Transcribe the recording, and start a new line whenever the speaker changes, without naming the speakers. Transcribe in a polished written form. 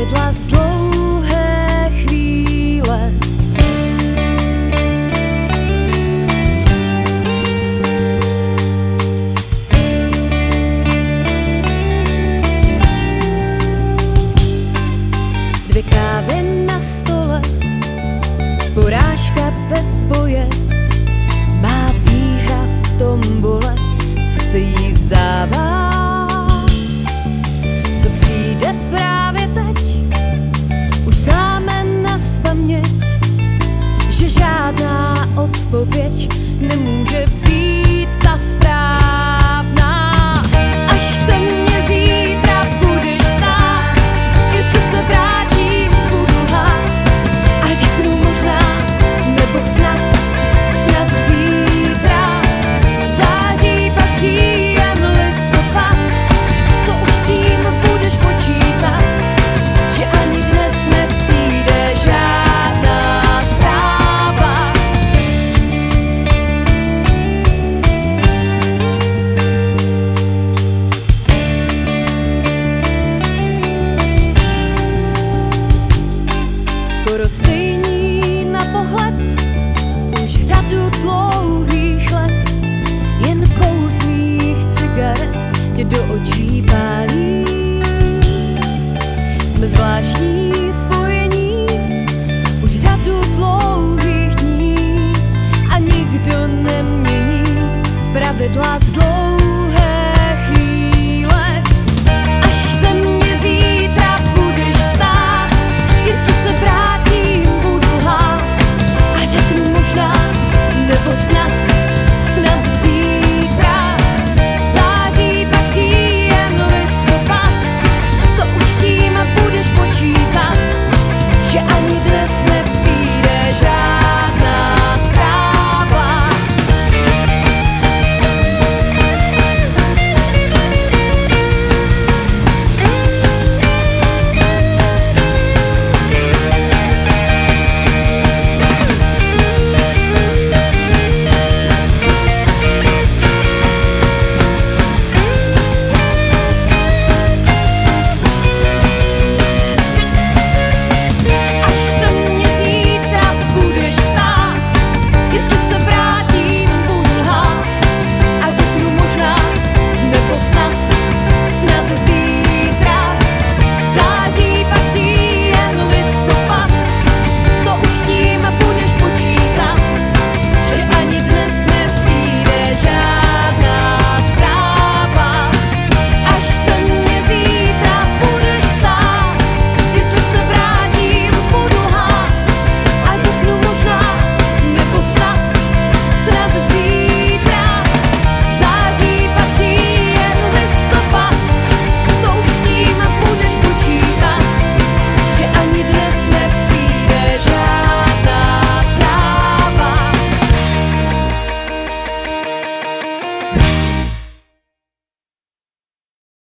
pravidla z dlouhé chvíle. Dvě kávy na stole, porážka bez boje, má výhra v tombole, co se jí vzdává. Co přijde právě teď, už známe nazpaměť, že žádná odpověď nemůže být ta správná. Až se mě zítra budeš ptát, jestli se vrátím, budu lhát a řeknu možná, nebo snad zítra. Září, pak říjen, listopad, to už s tím budeš počítat, že ani dnes nepřijde žádná zpráva. Skoro stejný na pohled, už řadu dlouhých let, jen kous mých cigaret tě do očí pálí. Jsme zvláštní